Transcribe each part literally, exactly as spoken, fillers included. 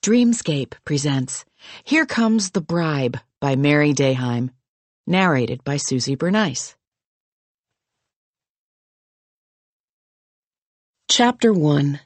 Dreamscape presents Here Comes the Bribe by Mary Dayheim, narrated by Susie Bernice. Chapter one.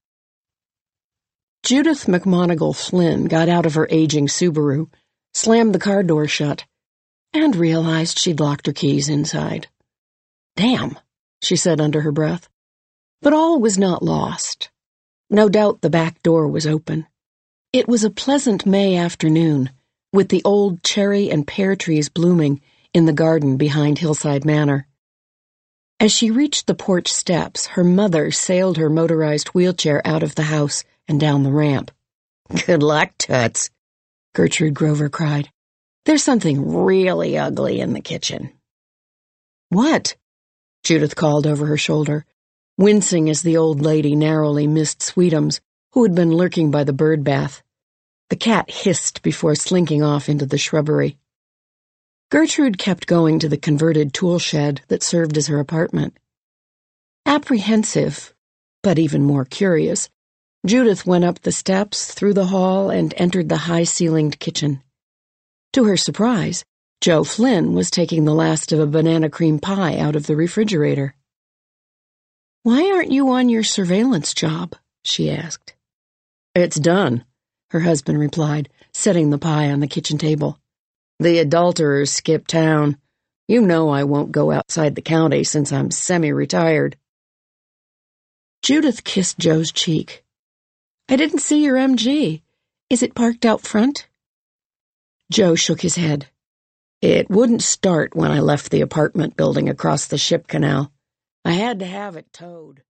Judith McMonigal Flynn got out of her aging Subaru, slammed the car door shut, and realized she'd locked her keys inside. "Damn," she said under her breath. But all was not lost. No doubt the back door was open. It was a pleasant May afternoon, with the old cherry and pear trees blooming in the garden behind Hillside Manor. As she reached the porch steps, her mother sailed her motorized wheelchair out of the house and down the ramp. "Good luck, Toots," Gertrude Grover cried. "There's something really ugly in the kitchen." "What?" Judith called over her shoulder, wincing as the old lady narrowly missed Sweetums, who had been lurking by the bird bath. The cat hissed before slinking off into the shrubbery. Gertrude kept going to the converted tool shed that served as her apartment. Apprehensive, but even more curious, Judith went up the steps, through the hall, and entered the high-ceilinged kitchen. To her surprise, Joe Flynn was taking the last of a banana cream pie out of the refrigerator. "Why aren't you on your surveillance job?" she asked. "It's done," her husband replied, setting the pie on the kitchen table. "The adulterers skipped town. You know I won't go outside the county since I'm semi-retired." Judith kissed Joe's cheek. "I didn't see your M G. Is it parked out front?" Joe shook his head. "It wouldn't start when I left the apartment building across the ship canal. I had to have it towed."